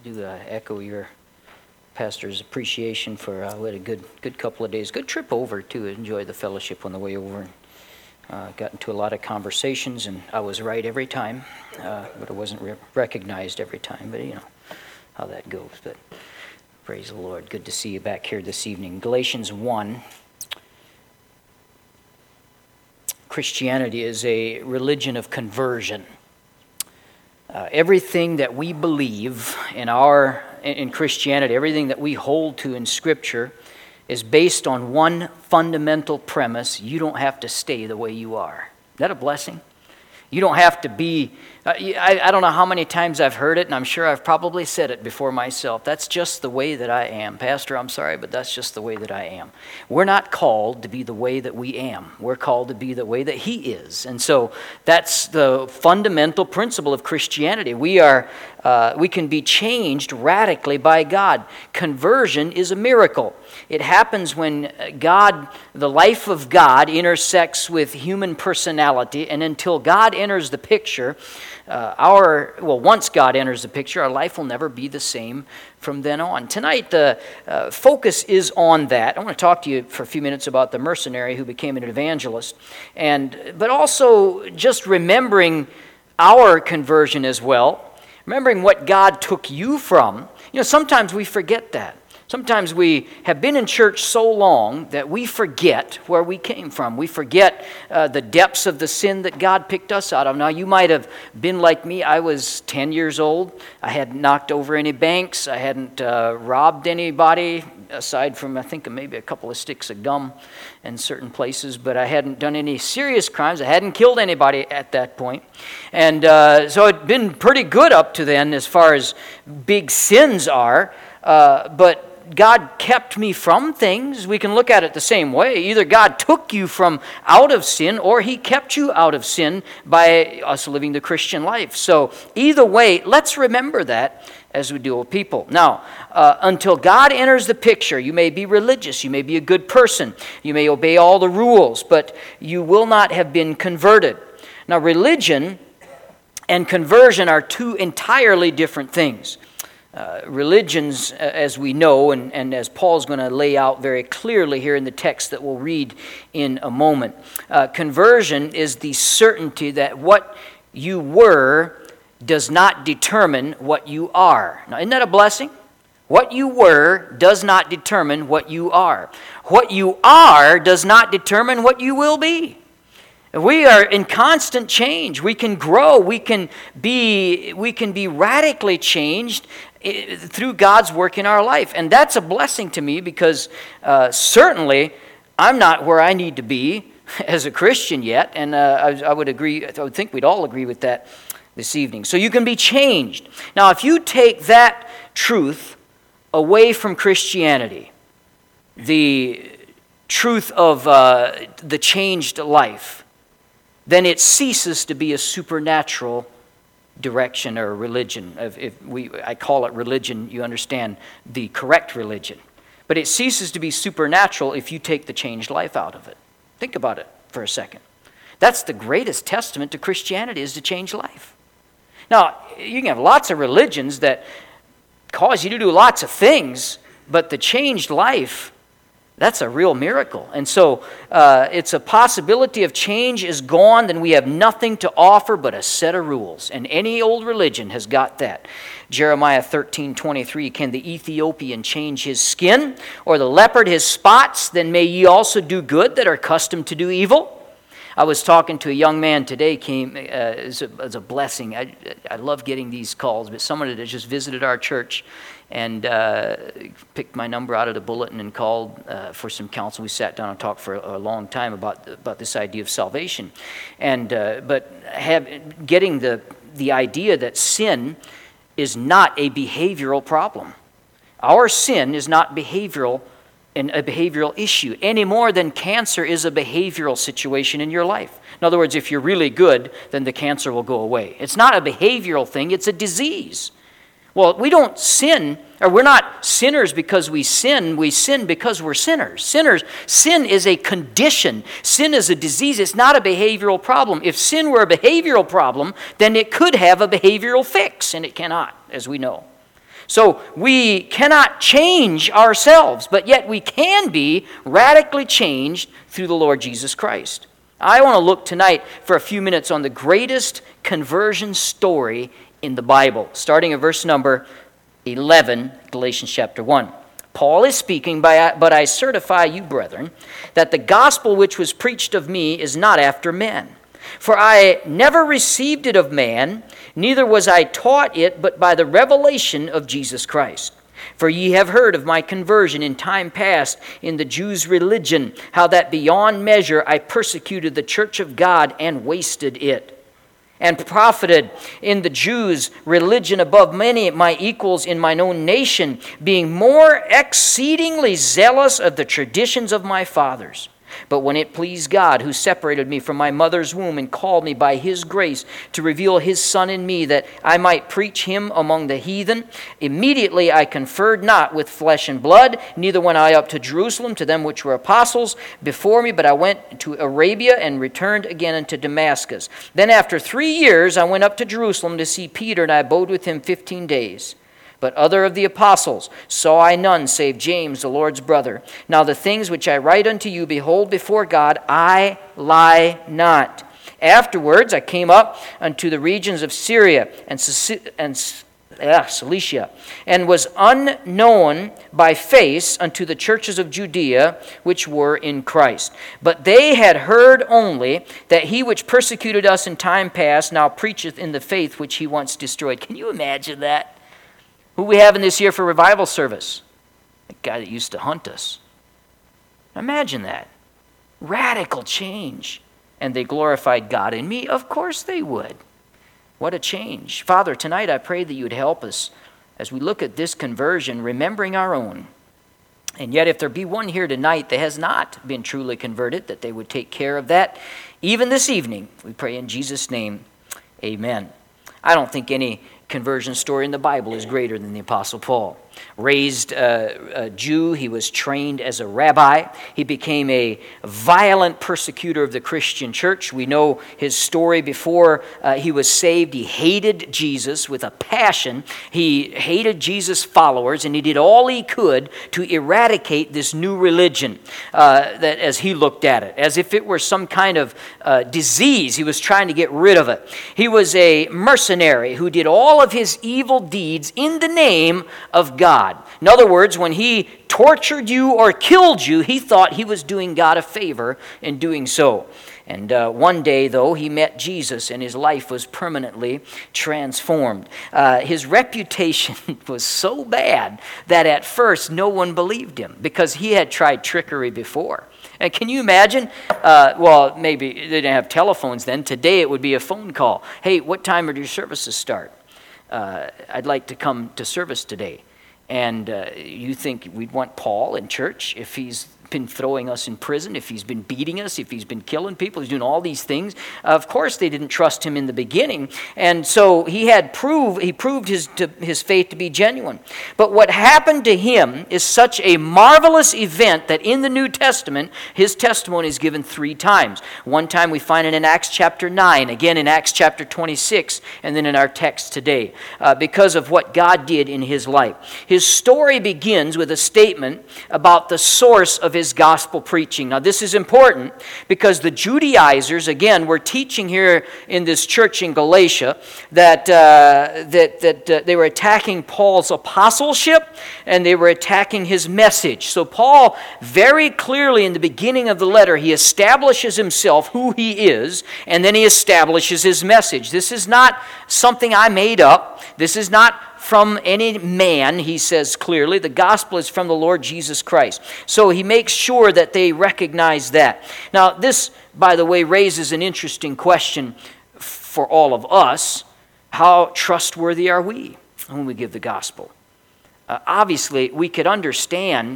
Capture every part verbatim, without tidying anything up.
do uh, echo your pastor's appreciation for uh, we had a good good couple of days, good trip over to enjoy the fellowship on the way over. And, uh, got into a lot of conversations, and I was right every time, uh, but I wasn't re- recognized every time. But you know how that goes. But praise the Lord. Good to see you back here this evening. Galatians one. Christianity is a religion of conversion. Uh, everything that we believe in our in Christianity, everything that we hold to in Scripture, is based on one fundamental premise: you don't have to stay the way you are. Is that a blessing? You don't have to be, uh, I, I don't know how many times I've heard it, and I'm sure I've probably said it before myself. That's just the way that I am. Pastor, I'm sorry, but that's just the way that I am. We're not called to be the way that we am. We're called to be the way that He is. And so that's the fundamental principle of Christianity. We are, uh, we can be changed radically by God. Conversion is a miracle. It happens when God, the life of God, intersects with human personality, and until God enters the picture, uh, our, well, once God enters the picture, our life will never be the same from then on. Tonight, the uh, focus is on that. I want to talk to you for a few minutes about the mercenary who became an evangelist, and but also just remembering our conversion as well, remembering what God took you from. You know, sometimes we forget that. Sometimes we have been in church so long that we forget where we came from. We forget uh, the depths of the sin that God picked us out of. Now, you might have been like me. I was ten years old. I hadn't knocked over any banks. I hadn't uh, robbed anybody, aside from, I think, maybe a couple of sticks of gum in certain places. But I hadn't done any serious crimes. I hadn't killed anybody at that point. And uh, so it'd been pretty good up to then as far as big sins are. Uh, but God kept me from things. We can look at it the same way. Either God took you from out of sin, or He kept you out of sin by us living the Christian life. So either way, let's remember that as we deal with people. Now, uh, until God enters the picture, you may be religious, you may be a good person, you may obey all the rules, but you will not have been converted. Now, religion and conversion are two entirely different things. Uh, religions, as we know, and, and as Paul's going to lay out very clearly here in the text that we'll read in a moment, uh, conversion is the certainty that what you were does not determine what you are. Now, isn't that a blessing? What you were does not determine what you are. What you are does not determine what you will be. We are in constant change. We can grow. We can be, we can be radically changed through God's work in our life. And that's a blessing to me because uh, certainly I'm not where I need to be as a Christian yet. And uh, I, I would agree, I would think we'd all agree with that this evening. So you can be changed. Now, if you take that truth away from Christianity, the truth of uh, the changed life, then it ceases to be a supernatural direction or religion. If, if we, I call it religion, you understand the correct religion. But it ceases to be supernatural if you take the changed life out of it. Think about it for a second. That's the greatest testament to Christianity, is to change life. Now, you can have lots of religions that cause you to do lots of things, but the changed life, that's a real miracle. And so uh, it's a possibility of change is gone, then we have nothing to offer but a set of rules. And any old religion has got that. Jeremiah thirteen twenty-three, can the Ethiopian change his skin, or the leopard his spots? Then may ye also do good that are accustomed to do evil. I was talking to a young man today, came uh, as, a, as a blessing. I, I love getting these calls, but someone had just visited our church and uh, picked my number out of the bulletin and called uh, for some counsel. We sat down and talked for a, a long time about about this idea of salvation, and uh, but have, getting the the idea that sin is not a behavioral problem. Our sin is not behavioral. And a behavioral issue any more than cancer is a behavioral situation in your life. In other words, if you're really good, then the cancer will go away. It's not a behavioral thing, it's a disease. Well, we don't sin, or we're not sinners because we sin, we sin because we're sinners. Sinners, sin is a condition. Sin is a disease, it's not a behavioral problem. If sin were a behavioral problem, then it could have a behavioral fix, and it cannot, as we know. So we cannot change ourselves, but yet we can be radically changed through the Lord Jesus Christ. I want to look tonight for a few minutes on the greatest conversion story in the Bible, starting at verse number eleven, Galatians chapter one. Paul is speaking, but I certify you, brethren, that the gospel which was preached of me is not after men. For I never received it of man, neither was I taught it, but by the revelation of Jesus Christ. For ye have heard of my conversion in time past in the Jews' religion, how that beyond measure I persecuted the church of God and wasted it, and profited in the Jews' religion above many my equals in mine own nation, being more exceedingly zealous of the traditions of my fathers. But when it pleased God, who separated me from my mother's womb and called me by his grace to reveal his Son in me, that I might preach him among the heathen, immediately I conferred not with flesh and blood, neither went I up to Jerusalem to them which were apostles before me, but I went to Arabia and returned again unto Damascus. Then after three years I went up to Jerusalem to see Peter, and I abode with him fifteen days. But other of the apostles saw I none, save James, the Lord's brother. Now the things which I write unto you, behold, before God, I lie not. Afterwards I came up unto the regions of Syria and, and yeah, Cilicia, and was unknown by face unto the churches of Judea, which were in Christ. But they had heard only that he which persecuted us in time past now preacheth in the faith which he once destroyed. Can you imagine that? Who we having this year for revival service? The guy that used to hunt us. Imagine that. Radical change. And they glorified God in me? Of course they would. What a change. Father, tonight I pray that you would help us as we look at this conversion, remembering our own. And yet if there be one here tonight that has not been truly converted, that they would take care of that. Even this evening, we pray in Jesus' name, amen. I don't think any conversion story in the Bible is greater than the Apostle Paul. Raised uh, a Jew, he was trained as a rabbi. He became a violent persecutor of the Christian church. We know his story before uh, he was saved. He hated Jesus with a passion. He hated Jesus' followers, and he did all he could to eradicate this new religion uh, that, as he looked at it, as if it were some kind of uh, disease. He was trying to get rid of it. He was a mercenary who did all of his evil deeds in the name of God. God. In other words, when he tortured you or killed you, he thought he was doing God a favor in doing so. And uh, one day, though, he met Jesus and his life was permanently transformed. Uh, his reputation was so bad that at first no one believed him because he had tried trickery before. And can you imagine? Uh, well, maybe they didn't have telephones then. Today it would be a phone call. Hey, what time do your services start? Uh, I'd like to come to service today. And uh, you think we'd want Paul in church if he's been throwing us in prison, if he's been beating us, if he's been killing people, he's doing all these things. Uh, of course, they didn't trust him in the beginning, and so he had proved he proved his to, his faith to be genuine. But what happened to him is such a marvelous event that in the New Testament, his testimony is given three times. One time we find it in Acts chapter nine, again in Acts chapter twenty-six, and then in our text today, uh, because of what God did in his life. His story begins with a statement about the source of his gospel preaching. Now this is important because the Judaizers, again, were teaching here in this church in Galatia that uh, that, that uh, they were attacking Paul's apostleship and they were attacking his message. So Paul, very clearly in the beginning of the letter, he establishes himself, who he is, and then he establishes his message. This is not something I made up. This is not from any man, he says clearly. The gospel is from the Lord Jesus Christ. So he makes sure that they recognize that. Now, this, by the way, raises an interesting question for all of us. How trustworthy are we when we give the gospel? Uh, obviously, we could understand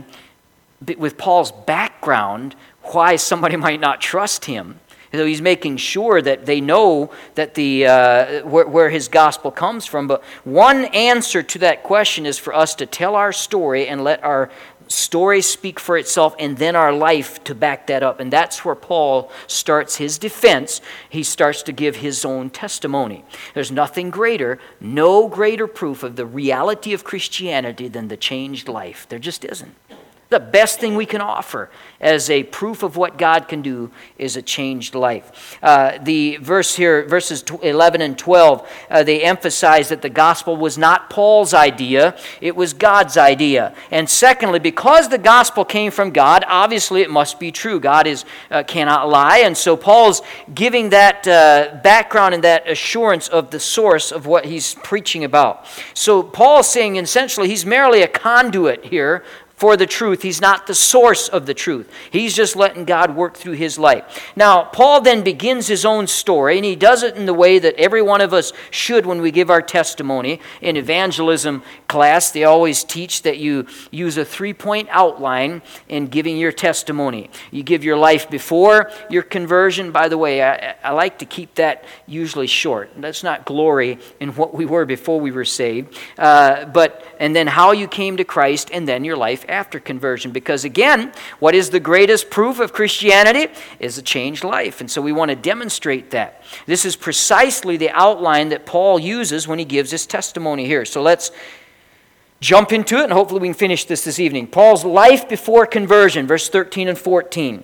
with Paul's background why somebody might not trust him. So he's making sure that they know that the uh, where, where his gospel comes from. But one answer to that question is for us to tell our story and let our story speak for itself, and then our life to back that up. And that's where Paul starts his defense. He starts to give his own testimony. There's nothing greater, no greater proof of the reality of Christianity than the changed life. There just isn't. The best thing we can offer as a proof of what God can do is a changed life. Uh, the verse here, verses eleven and twelve, uh, they emphasize that the gospel was not Paul's idea, it was God's idea. And secondly, because the gospel came from God, obviously it must be true. God is uh, cannot lie. And so Paul's giving that uh, background and that assurance of the source of what he's preaching about. So Paul's saying essentially he's merely a conduit here for the truth. He's not the source of the truth. He's just letting God work through his life. Now, Paul then begins his own story, and he does it in the way that every one of us should when we give our testimony. In evangelism class, they always teach that you use a three-point outline in giving your testimony. You give your life before your conversion. By the way, I, I like to keep that usually short. Let's not glory in what we were before we were saved. Uh, but and then how you came to Christ, and then your life after conversion. Because again, what is the greatest proof of Christianity is a changed life. And so we want to demonstrate that. This is precisely the outline that Paul uses when he gives his testimony here. So let's jump into it, and hopefully we can finish this this evening. Paul's life before conversion, verse thirteen and fourteen.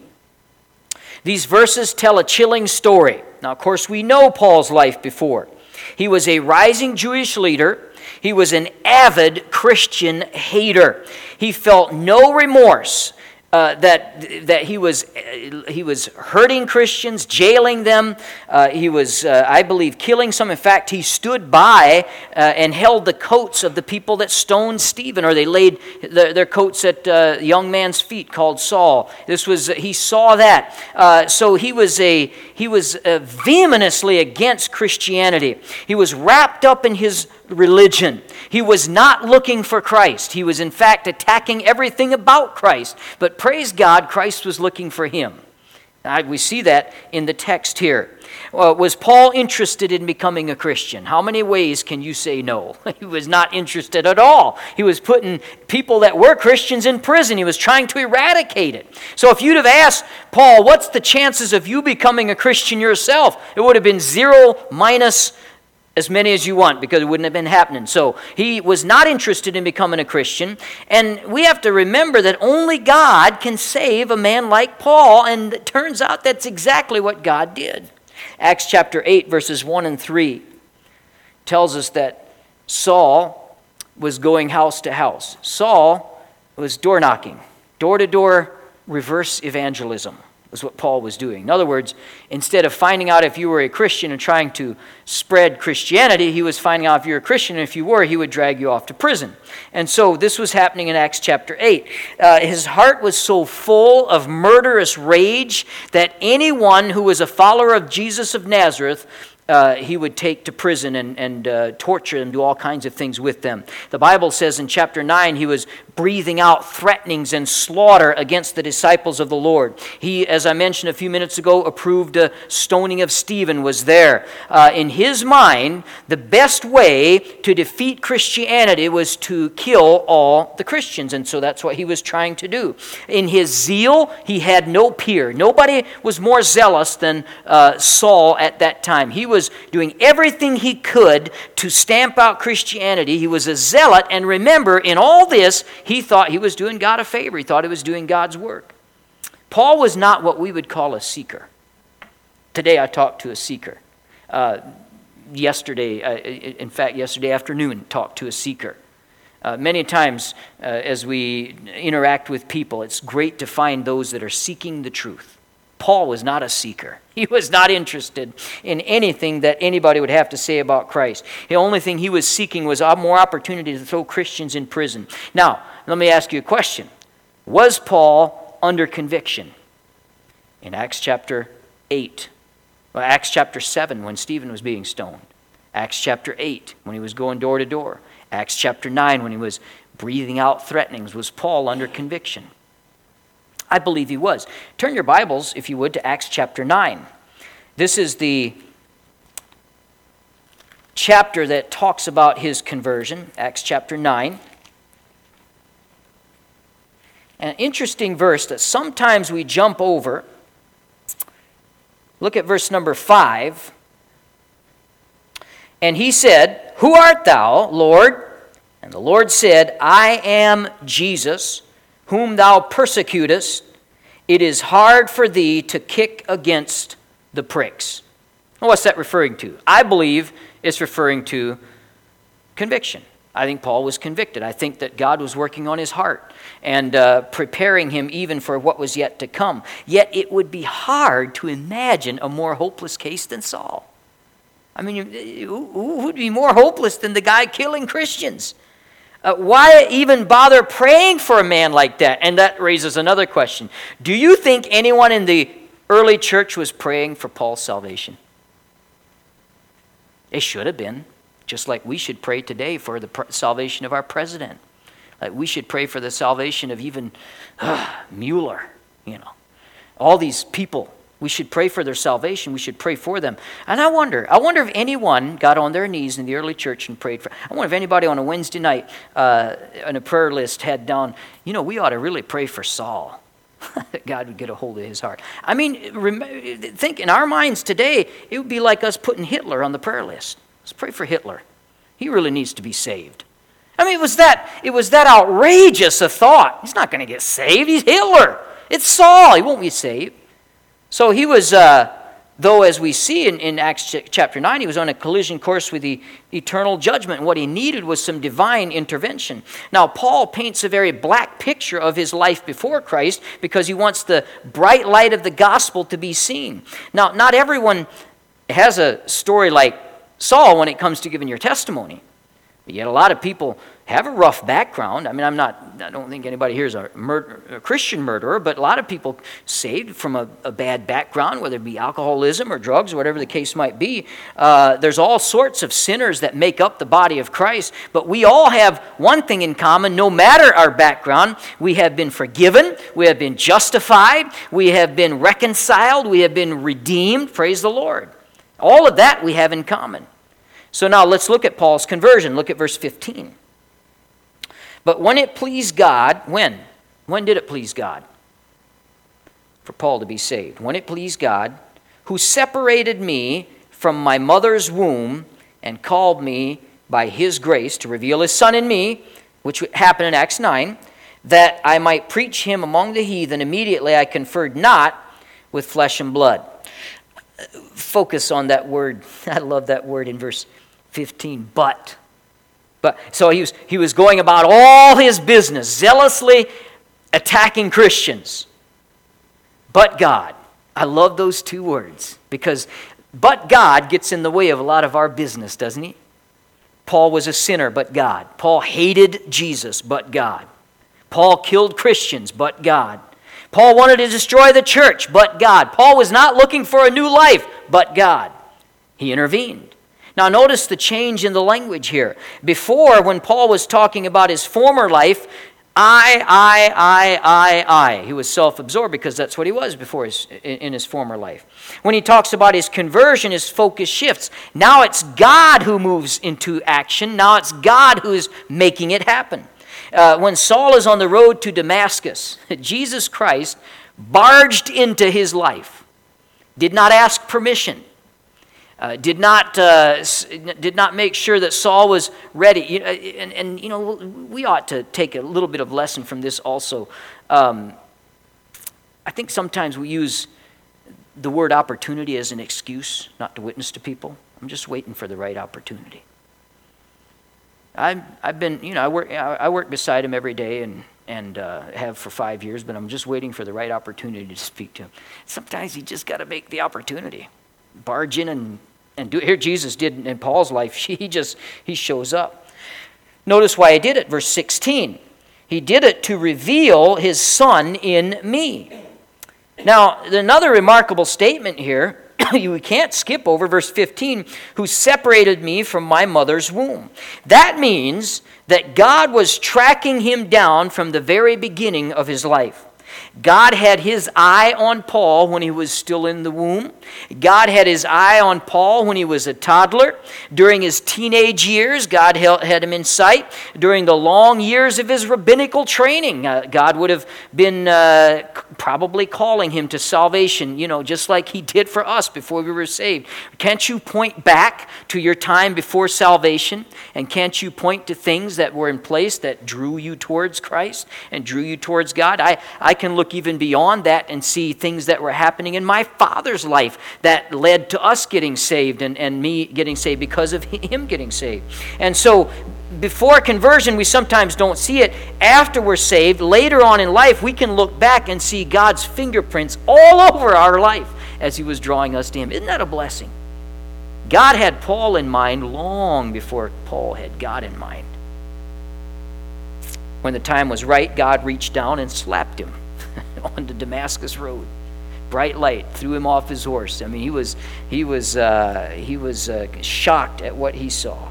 These verses tell a chilling story. Now, of course, we know Paul's life before. He was a rising Jewish leader. He was an avid Christian hater. He felt no remorse uh, that that he was uh, he was hurting Christians, jailing them. Uh, he was, uh, I believe, killing some. In fact, he stood by uh, and held the coats of the people that stoned Stephen, or they laid the, their coats at uh, a young man's feet called Saul. This was he saw that. Uh, so he was a he was uh, vehemently against Christianity. He was wrapped up in his religion. He was not looking for Christ. He was in fact attacking everything about Christ. But praise God, Christ was looking for him. Now, we see that in the text here. Uh, was Paul interested in becoming a Christian? How many ways can you say no? He was not interested at all. He was putting people that were Christians in prison. He was trying to eradicate it. So if you'd have asked Paul, what's the chances of you becoming a Christian yourself? It would have been zero minus as many as you want, because it wouldn't have been happening. So he was not interested in becoming a Christian. And we have to remember that only God can save a man like Paul. And it turns out that's exactly what God did. Acts chapter eight, verses one and three tells us that Saul was going house to house. Saul was door knocking, door-to-door reverse evangelism. Was what Paul was doing. In other words, instead of finding out if you were a Christian and trying to spread Christianity, he was finding out if you were a Christian, and if you were, he would drag you off to prison. And so this was happening in Acts chapter eight. Uh, his heart was so full of murderous rage that anyone who was a follower of Jesus of Nazareth, Uh, he would take to prison and, and uh, torture them, do all kinds of things with them. The Bible says in chapter nine, he was breathing out threatenings and slaughter against the disciples of the Lord. He, as I mentioned a few minutes ago, approved a stoning of Stephen was there. Uh, in his mind, the best way to defeat Christianity was to kill all the Christians, and so that's what he was trying to do. In his zeal, he had no peer. Nobody was more zealous than uh, Saul at that time. He was doing everything he could to stamp out Christianity. He was a zealot, and remember, in all this, he thought he was doing God a favor. He thought he was doing God's work. Paul was not what we would call a seeker. Today I talked to a seeker. Uh, yesterday, uh, in fact, yesterday afternoon, talked to a seeker. Uh, many times uh, as we interact with people, it's great to find those that are seeking the truth. Paul was not a seeker. He was not interested in anything that anybody would have to say about Christ. The only thing he was seeking was more opportunity to throw Christians in prison. Now, let me ask you a question. Was Paul under conviction? In Acts chapter eight, well, Acts chapter seven, when Stephen was being stoned. Acts chapter eight, when he was going door to door. Acts chapter nine, when he was breathing out threatenings. Was Paul under conviction? I believe he was. Turn your Bibles, if you would, to Acts chapter nine. This is the chapter that talks about his conversion, Acts chapter nine. An interesting verse that sometimes we jump over. Look at verse number five. And he said, "Who art thou, Lord?" And the Lord said, "I am Jesus, whom thou persecutest. It is hard for thee to kick against the pricks." Well, what's that referring to? I believe it's referring to conviction. I think Paul was convicted. I think that God was working on his heart and uh, preparing him even for what was yet to come. Yet it would be hard to imagine a more hopeless case than Saul. I mean, who would be more hopeless than the guy killing Christians? Uh, why even bother praying for a man like that? And that raises another question. Do you think anyone in the early church was praying for Paul's salvation? They should have been, just like we should pray today for the pr- salvation of our president. Like we should pray for the salvation of even uh, Mueller, you know. All these people, we should pray for their salvation. We should pray for them. And I wonder, I wonder if anyone got on their knees in the early church and prayed for, I wonder if anybody on a Wednesday night uh, on a prayer list had down, you know, we ought to really pray for Saul. That God would get a hold of his heart. I mean, rem- think in our minds today, it would be like us putting Hitler on the prayer list. Let's pray for Hitler. He really needs to be saved. I mean, it was that, it was that outrageous a thought. He's not going to get saved. He's Hitler. It's Saul. He won't be saved. So he was, uh, though as we see in, in Acts chapter nine, he was on a collision course with the eternal judgment. And what he needed was some divine intervention. Now, Paul paints a very black picture of his life before Christ because he wants the bright light of the gospel to be seen. Now, not everyone has a story like Saul when it comes to giving your testimony. But yet a lot of people have a rough background. I mean, I'm not, I don't think anybody here is a, murder, a Christian murderer, but a lot of people saved from a, a bad background, whether it be alcoholism or drugs or whatever the case might be. Uh, there's all sorts of sinners that make up the body of Christ, but we all have one thing in common. No matter our background, we have been forgiven, we have been justified, we have been reconciled, we have been redeemed. Praise the Lord. All of that we have in common. So now let's look at Paul's conversion. Look at verse fifteen. But when it pleased God, when? When did it please God for Paul to be saved? When it pleased God, who separated me from my mother's womb and called me by his grace to reveal his Son in me, which happened in Acts nine, that I might preach him among the heathen. Immediately I conferred not with flesh and blood. Focus on that word. I love that word in verse fifteen, but. But so he was he was going about all his business, zealously attacking Christians. But God. I love those two words because but God gets in the way of a lot of our business, doesn't he? Paul was a sinner, but God. Paul hated Jesus, but God. Paul killed Christians, but God. Paul wanted to destroy the church, but God. Paul was not looking for a new life, but God. He intervened. Now notice the change in the language here. Before, when Paul was talking about his former life, I, I, I, I, I. He was self-absorbed because that's what he was before his, in his former life. When he talks about his conversion, his focus shifts. Now it's God who moves into action. Now it's God who is making it happen. Uh, when Saul is on the road to Damascus, Jesus Christ barged into his life, did not ask permission, uh, did not uh, did not make sure that Saul was ready. You know, and, and you know, we ought to take a little bit of lesson from this also. Um, I think sometimes we use the word opportunity as an excuse not to witness to people. I'm just waiting for the right opportunity. I've I've been, you know, I work I work beside him every day and and uh, have for five years, but I'm just waiting for the right opportunity to speak to him. Sometimes you just got to make the opportunity, barge in and and do it. Here Jesus did in Paul's life. He just he shows up. Notice why he did it. Verse sixteen. He did it to reveal his Son in me. Now, another remarkable statement here. We can't skip over verse fifteen, who separated me from my mother's womb. That means that God was tracking him down from the very beginning of his life. God had his eye on Paul when he was still in the womb. God had his eye on Paul when he was a toddler. During his teenage years, God had him in sight. During the long years of his rabbinical training, uh, God would have been uh, probably calling him to salvation, you know, just like he did for us before we were saved. Can't you point back to your time before salvation? And can't you point to things that were in place that drew you towards Christ and drew you towards God? I, I can look even beyond that and see things that were happening in my father's life that led to us getting saved and, and me getting saved because of him getting saved. And so before conversion, we sometimes don't see it. After we're saved, later on in life, we can look back and see God's fingerprints all over our life as he was drawing us to him. Isn't that a blessing? God had Paul in mind long before Paul had God in mind. When the time was right, God reached down and slapped him on the Damascus road. Bright light, threw him off his horse. I mean, he was he was uh, he was uh, shocked at what he saw.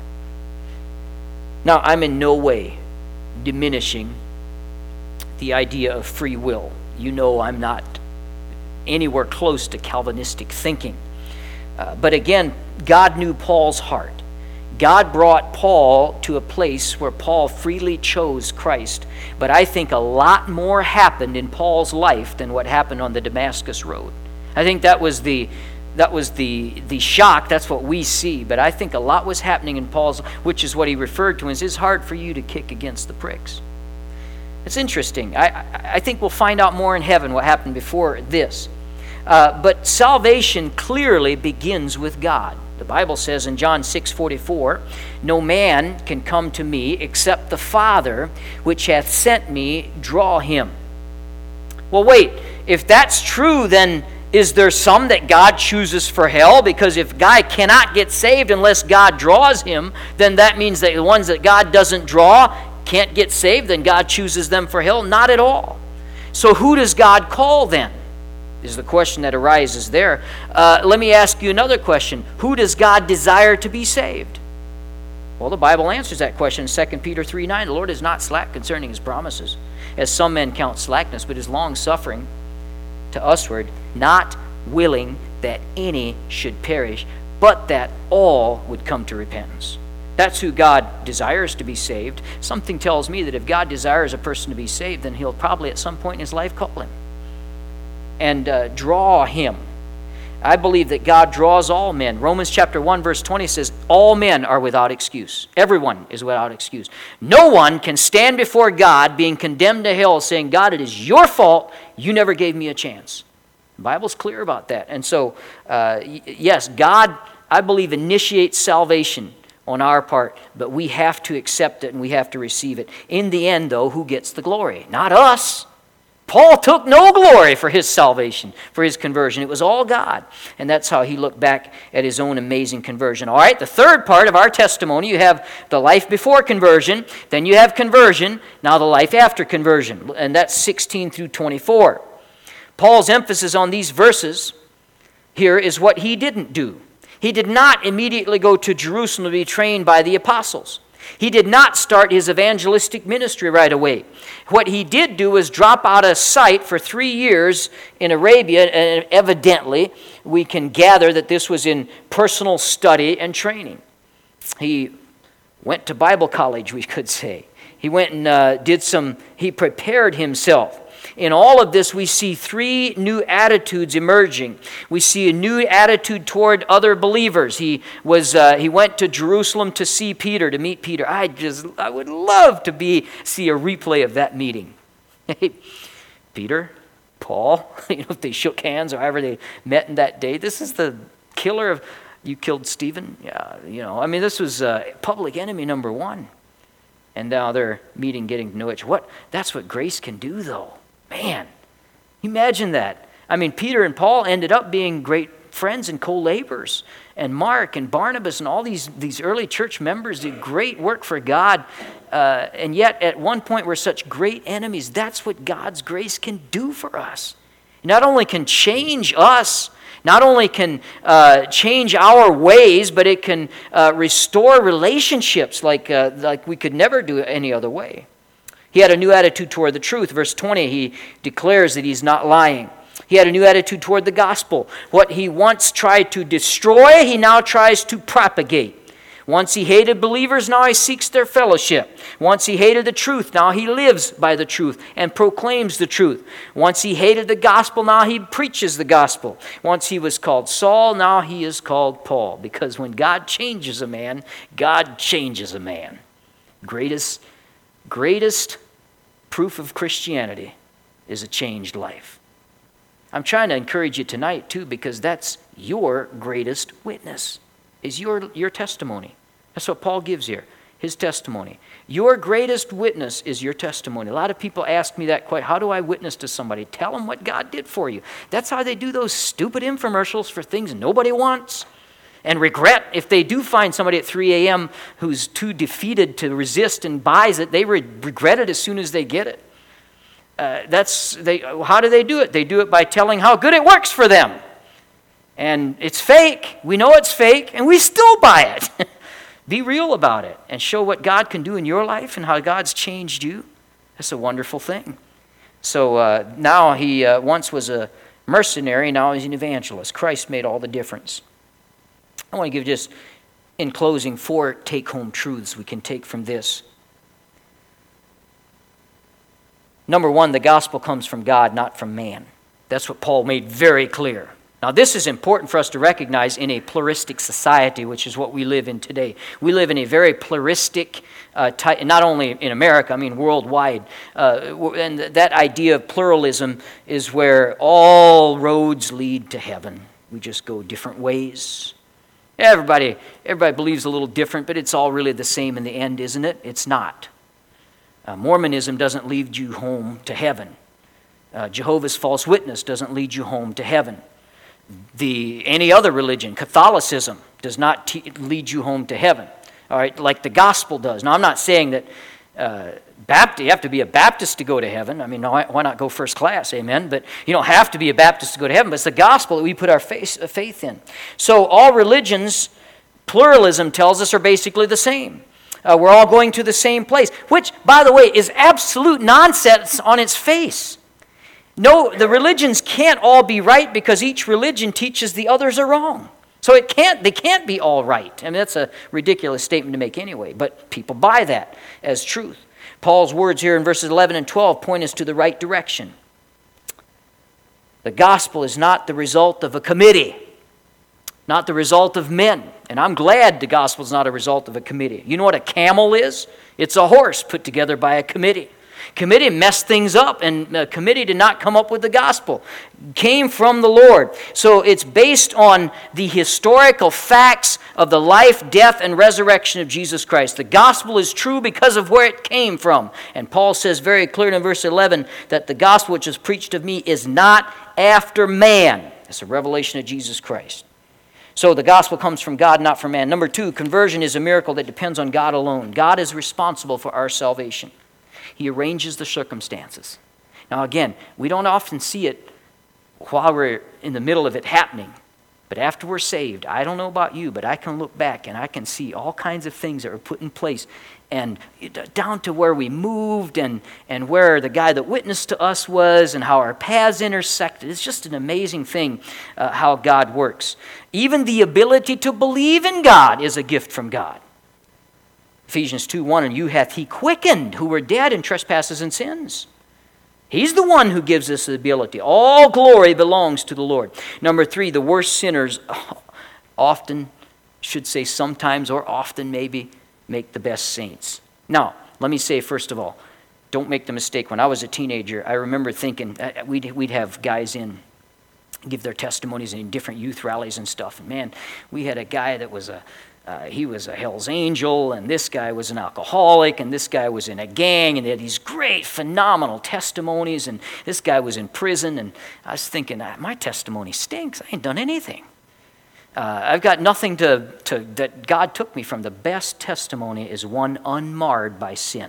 Now, I'm in no way diminishing the idea of free will. You know, I'm not anywhere close to Calvinistic thinking. Uh, but again, God knew Paul's heart. God brought Paul to a place where Paul freely chose Christ. But I think a lot more happened in Paul's life than what happened on the Damascus road. I think that was the that was the the shock. That's what we see. But I think a lot was happening in Paul's, which is what he referred to as, it's hard for you to kick against the pricks. It's interesting. I, I think we'll find out more in heaven what happened before this. Uh, but salvation clearly begins with God. The Bible says in John six forty-four, no man can come to me except the Father which hath sent me draw him. Well, wait, if that's true, then is there some that God chooses for hell? Because if a guy cannot get saved unless God draws him, then that means that the ones that God doesn't draw can't get saved, then God chooses them for hell? Not at all. So who does God call then? Is the question that arises there. Uh, let me ask you another question. Who does God desire to be saved? Well, the Bible answers that question in Second Peter three nine. The Lord is not slack concerning his promises, as some men count slackness, but is long-suffering to usward, not willing that any should perish, but that all would come to repentance. That's who God desires to be saved. Something tells me that if God desires a person to be saved, then he'll probably at some point in his life call him and uh, draw him. I believe that God draws all men. Romans chapter one verse twenty says, all men are without excuse. Everyone is without excuse. No one can stand before God being condemned to hell saying, God, it is your fault. You never gave me a chance. The Bible's clear about that. And so, uh, yes, God, I believe, initiates salvation on our part, but we have to accept it and we have to receive it. In the end, though, who gets the glory? Not us. Paul took no glory for his salvation, for his conversion. It was all God. And that's how he looked back at his own amazing conversion. All right, the third part of our testimony, you have the life before conversion, then you have conversion, now the life after conversion. And that's sixteen through twenty-four. Paul's emphasis on these verses here is what he didn't do. He did not immediately go to Jerusalem to be trained by the apostles. He did not start his evangelistic ministry right away. What he did do was drop out of sight for three years in Arabia, and evidently we can gather that this was in personal study and training. He went to Bible college, we could say. He went and uh, did some, he prepared himself. In all of this, we see three new attitudes emerging. We see a new attitude toward other believers. He was uh, he went to Jerusalem to see Peter, to meet Peter. I just I would love to be see a replay of that meeting. Hey, Peter, Paul, you know, if they shook hands or however they met in that day. This is the killer of you killed Stephen. Yeah, you know. I mean, this was uh, public enemy number one, and now they're meeting, getting to know each other. What that's what grace can do, though. Man, imagine that. I mean, Peter and Paul ended up being great friends and co-laborers. And Mark and Barnabas and all these, these early church members did great work for God. Uh, and yet, at one point, we're such great enemies. That's what God's grace can do for us. It not only can change us, not only can uh, change our ways, but it can uh, restore relationships like, uh, like we could never do any other way. He had a new attitude toward the truth. Verse twenty, he declares that he's not lying. He had a new attitude toward the gospel. What he once tried to destroy, he now tries to propagate. Once he hated believers, now he seeks their fellowship. Once he hated the truth, now he lives by the truth and proclaims the truth. Once he hated the gospel, now he preaches the gospel. Once he was called Saul, now he is called Paul. Because when God changes a man, God changes a man. Greatest, greatest proof of Christianity is a changed life. I'm trying to encourage you tonight, too, because that's your greatest witness, is your, your testimony. That's what Paul gives here, his testimony. Your greatest witness is your testimony. A lot of people ask me that quite, how do I witness to somebody? Tell them what God did for you. That's how they do those stupid infomercials for things nobody wants. And regret, if they do find somebody at three a.m. who's too defeated to resist and buys it, they re- regret it as soon as they get it. Uh, that's they. How do they do it? They do it by telling how good it works for them. And it's fake. We know it's fake, and we still buy it. Be real about it and show what God can do in your life and how God's changed you. That's a wonderful thing. So uh, now he uh, once was a mercenary, now he's an evangelist. Christ made all the difference. I want to give just, in closing, four take-home truths we can take from this. Number one, the gospel comes from God, not from man. That's what Paul made very clear. Now, this is important for us to recognize in a pluralistic society, which is what we live in today. We live in a very pluralistic, uh, type, not only in America, I mean worldwide. Uh, and that idea of pluralism is where all roads lead to heaven. We just go different ways. Everybody, everybody believes a little different, but it's all really the same in the end, isn't it? It's not. Uh, Mormonism doesn't lead you home to heaven. Uh, Jehovah's False Witness doesn't lead you home to heaven. The any other religion, Catholicism, does not te- lead you home to heaven. All right, like the gospel does. Now, I'm not saying that uh, Baptist, you have to be a Baptist to go to heaven. I mean, why, why not go first class? Amen. But you don't have to be a Baptist to go to heaven. But it's the gospel that we put our faith, uh, faith in. So all religions, pluralism tells us, are basically the same. Uh, we're all going to the same place, which, by the way, is absolute nonsense on its face. No, the religions can't all be right because each religion teaches the others are wrong. So it can't, they can't be all right. I mean, that's a ridiculous statement to make anyway, but people buy that as truth. Paul's words here in verses eleven and twelve point us to the right direction. The gospel is not the result of a committee, not the result of men. And I'm glad the gospel is not a result of a committee. You know what a camel is? It's a horse put together by a committee. Committee messed things up, and the committee did not come up with the gospel. It came from the Lord. So it's based on the historical facts of the life, death, and resurrection of Jesus Christ. The gospel is true because of where it came from. And Paul says very clearly in verse eleven that the gospel which is preached of me is not after man. It's a revelation of Jesus Christ. So the gospel comes from God, not from man. Number two, conversion is a miracle that depends on God alone. God is responsible for our salvation. He arranges the circumstances. Now again, we don't often see it while we're in the middle of it happening. But after we're saved, I don't know about you, but I can look back and I can see all kinds of things that were put in place. And down to where we moved and, and where the guy that witnessed to us was and how our paths intersected. It's just an amazing thing uh, how God works. Even the ability to believe in God is a gift from God. Ephesians two one, and you hath he quickened who were dead in trespasses and sins. He's the one who gives us the ability. All glory belongs to the Lord. Number three, the worst sinners often, should say sometimes or often maybe, make the best saints. Now, let me say first of all, don't make the mistake. When I was a teenager, I remember thinking, uh, we'd, we'd have guys in, give their testimonies in different youth rallies and stuff. And man, we had a guy that was a, Uh, he was a Hell's Angel, and this guy was an alcoholic, and this guy was in a gang, and they had these great, phenomenal testimonies, and this guy was in prison, and I was thinking, my testimony stinks. I ain't done anything. Uh, I've got nothing to, to that God took me from. The best testimony is one unmarred by sin,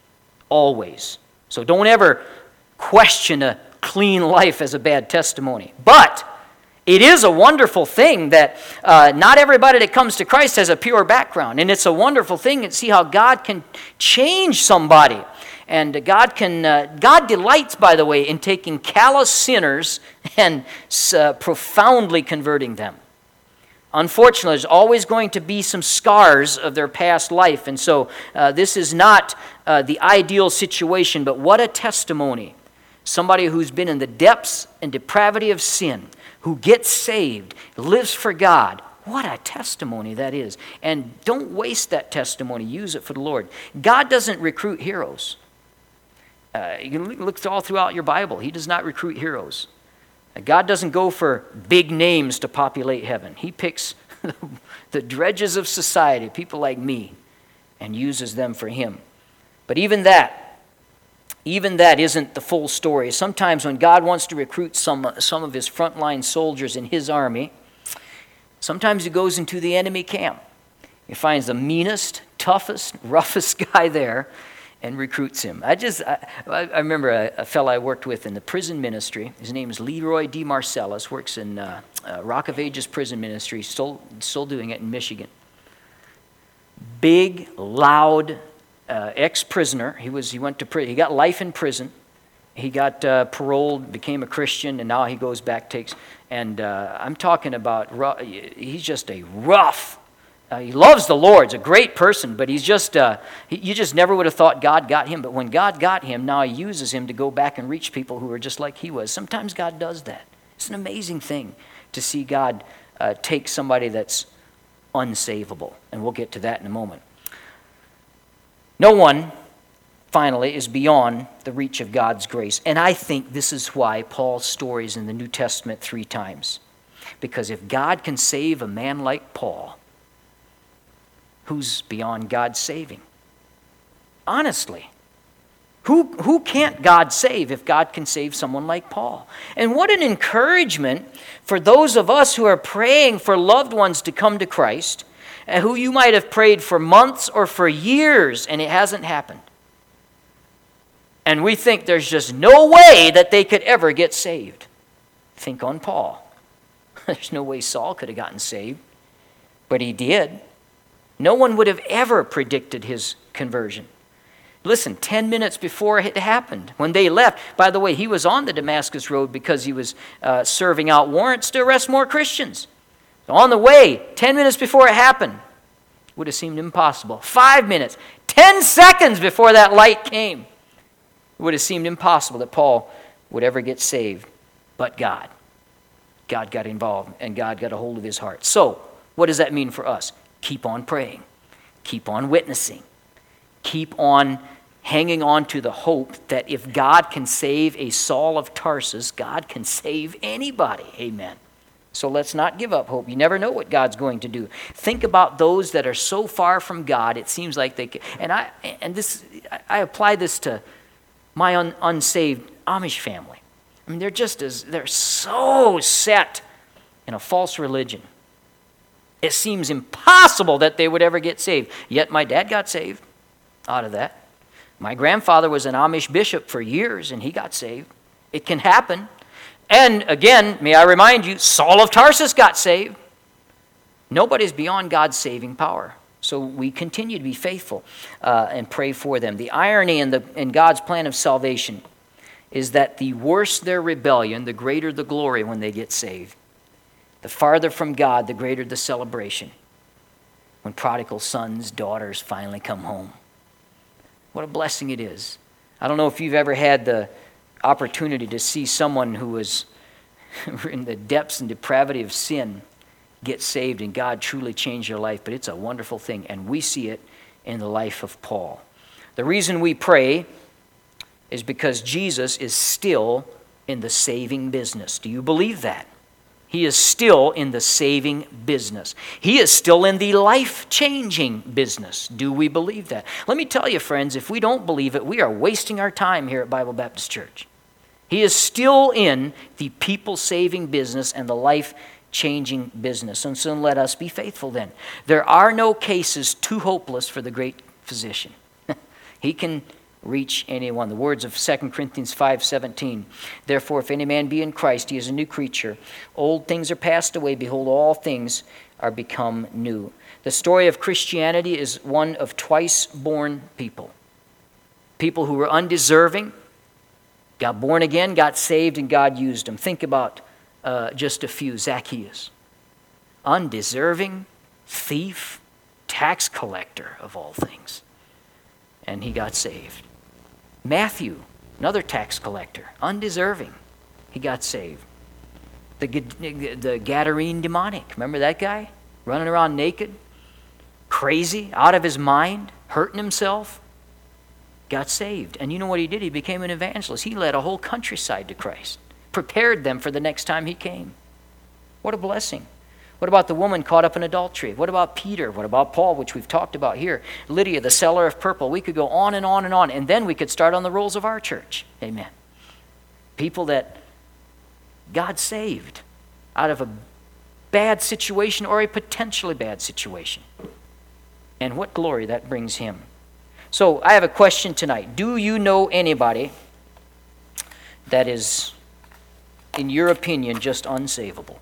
always. So don't ever question a clean life as a bad testimony. But it is a wonderful thing that uh, not everybody that comes to Christ has a pure background. And it's a wonderful thing to see how God can change somebody And God can, uh, God delights, by the way, in taking callous sinners and uh, profoundly converting them. Unfortunately, there's always going to be some scars of their past life, and so uh, this is not uh, the ideal situation, but what a testimony. Somebody who's been in the depths and depravity of sin, who gets saved, lives for God. What a testimony that is. And don't waste that testimony. Use it for the Lord. God doesn't recruit heroes. Uh, you can look all throughout your Bible. He does not recruit heroes. God doesn't go for big names to populate heaven. He picks the dredges of society, people like me, and uses them for him. But even that, even that isn't the full story. Sometimes when God wants to recruit some, some of his frontline soldiers in his army, sometimes he goes into the enemy camp. He finds the meanest, toughest, roughest guy there and recruits him. I just, I, I remember a, a fellow I worked with in the prison ministry. His name is Leroy D. Marcellus, works in uh, uh, Rock of Ages prison ministry, still, still doing it in Michigan. Big, loud, uh, ex-prisoner. He was, he went to prison. He got life in prison. He got uh, paroled, became a Christian, and now he goes back, takes, and uh, I'm talking about, rough, he's just a rough, Uh, he loves the Lord. He's a great person, but he's just, uh, he, you just never would have thought God got him. But when God got him, now he uses him to go back and reach people who are just like he was. Sometimes God does that. It's an amazing thing to see God uh, take somebody that's unsavable. And we'll get to that in a moment. No one, finally, is beyond the reach of God's grace. And I think this is why Paul's story is in the New Testament three times. Because if God can save a man like Paul, who's beyond God's saving? Honestly. Who, who can't God save if God can save someone like Paul? And what an encouragement for those of us who are praying for loved ones to come to Christ, and who you might have prayed for months or for years and it hasn't happened. And we think there's just no way that they could ever get saved. Think on Paul. There's no way Saul could have gotten saved, but he did. No one would have ever predicted his conversion. Listen, ten minutes before it happened, when they left, by the way, he was on the Damascus Road because he was uh, serving out warrants to arrest more Christians. So on the way, ten minutes before it happened, it would have seemed impossible. Five minutes, ten seconds before that light came, it would have seemed impossible that Paul would ever get saved. But God, God got involved and God got a hold of his heart. So, what does that mean for us? Keep on praying. Keep on witnessing. Keep on hanging on to the hope that if God can save a Saul of Tarsus, God can save anybody. Amen. So let's not give up hope. You never know what God's going to do. Think about those that are so far from God, it seems like they can. And I and this I apply this to my un, unsaved Amish family. I mean, they're just as they're so set in a false religion. It seems impossible that they would ever get saved. Yet my dad got saved out of that. My grandfather was an Amish bishop for years, and he got saved. It can happen. And again, may I remind you, Saul of Tarsus got saved. Nobody's beyond God's saving power. So we continue to be faithful uh, and pray for them. The irony in, the, in God's plan of salvation is that the worse their rebellion, the greater the glory when they get saved. The farther from God, the greater the celebration when prodigal sons, daughters finally come home. What a blessing it is. I don't know if you've ever had the opportunity to see someone who was in the depths and depravity of sin get saved and God truly change their life, but it's a wonderful thing, and we see it in the life of Paul. The reason we pray is because Jesus is still in the saving business. Do you believe that? He is still in the saving business. He is still in the life-changing business. Do we believe that? Let me tell you, friends, if we don't believe it, we are wasting our time here at Bible Baptist Church. He is still in the people-saving business and the life-changing business. And so let us be faithful then. There are no cases too hopeless for the great physician. He can reach anyone. The words of Second Corinthians five seventeen. Therefore, if any man be in Christ, he is a new creature. Old things are passed away. Behold, all things are become new. The story of Christianity is one of twice born people. People who were undeserving got born again, got saved, and God used them. Think about uh, just a few. Zacchaeus. Undeserving, thief, tax collector of all things. And he got saved. Matthew, another tax collector, undeserving. He got saved. The, the Gadarene demonic, remember that guy? Running around naked, crazy, out of his mind, hurting himself, got saved. And you know what he did? He became an evangelist. He led a whole countryside to Christ, prepared them for the next time he came. What a blessing. What about the woman caught up in adultery? What about Peter? What about Paul, which we've talked about here? Lydia, the seller of purple. We could go on and on and on, and then we could start on the rolls of our church. Amen. People that God saved out of a bad situation or a potentially bad situation. And what glory that brings him. So I have a question tonight. Do you know anybody that is, in your opinion, just unsavable?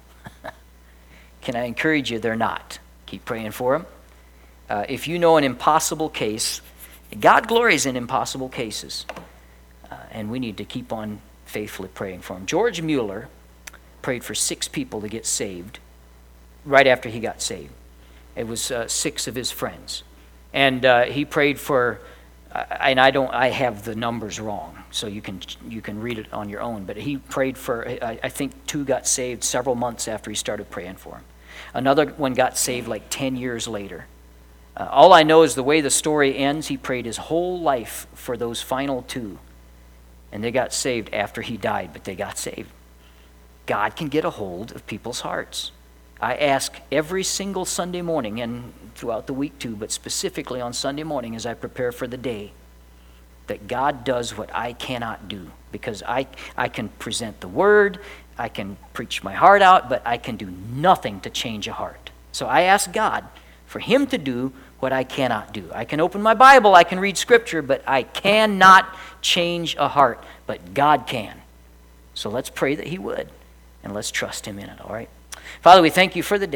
Can I encourage you? They're not. Keep praying for them. Uh, if you know an impossible case, God glories in impossible cases. Uh, and we need to keep on faithfully praying for them. George Mueller prayed for six people to get saved right after he got saved. It was uh, six of his friends. And uh, he prayed for, uh, and I don't, I have the numbers wrong, so you can you can read it on your own. But he prayed for, I, I think two got saved several months after he started praying for them. Another one got saved like ten years later. Uh, all I know is the way the story ends, he prayed his whole life for those final two. And they got saved after he died, but they got saved. God can get a hold of people's hearts. I ask every single Sunday morning and throughout the week too, but specifically on Sunday morning as I prepare for the day, that God does what I cannot do, because I, I can present the word, I can preach my heart out, but I can do nothing to change a heart. So I ask God for him to do what I cannot do. I can open my Bible, I can read scripture, but I cannot change a heart, but God can. So let's pray that he would, and let's trust him in it, all right? Father, we thank you for the day.